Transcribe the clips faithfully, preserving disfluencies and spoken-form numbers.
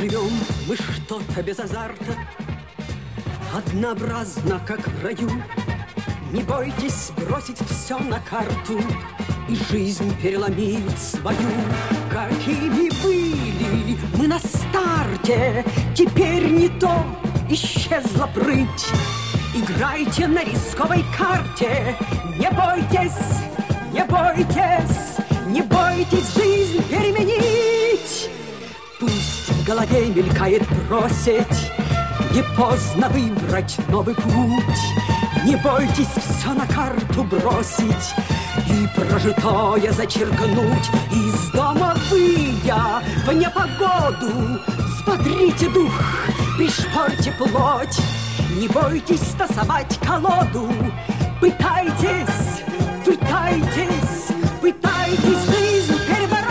Живем мы что-то без азарта, однообразно, как в раю. Не бойтесь бросить все на карту и жизнь переломить свою. Какими были мы на старте, теперь не то, исчезла прыть. Играйте на рисковой карте, не бойтесь, не бойтесь, не бойтесь жизнь переменить. Пусть в голове мелькает бросить, не поздно выбрать новый путь. Не бойтесь все на карту бросить и прожитое зачеркнуть. Из дома выйдя в непогоду, взбодрите дух, пришпорьте плоть. Не бойтесь тасовать колоду, пытайтесь, пытайтесь, пытайтесь жизнь перебороть.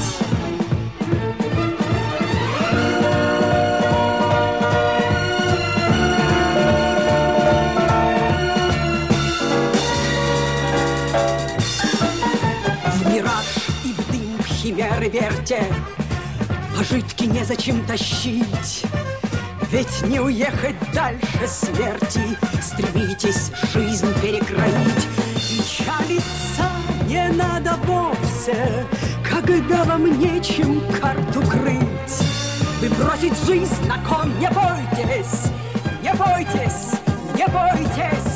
В мираж и в дым, в химеры верьте, пожитки незачем тащить. Ведь не уехать дальше смерти, стремитесь жизнь перекроить. Печалиться не надо вовсе, когда вам нечем карту крыть. Вы бросить жизнь на кон не бойтесь, не бойтесь, не бойтесь.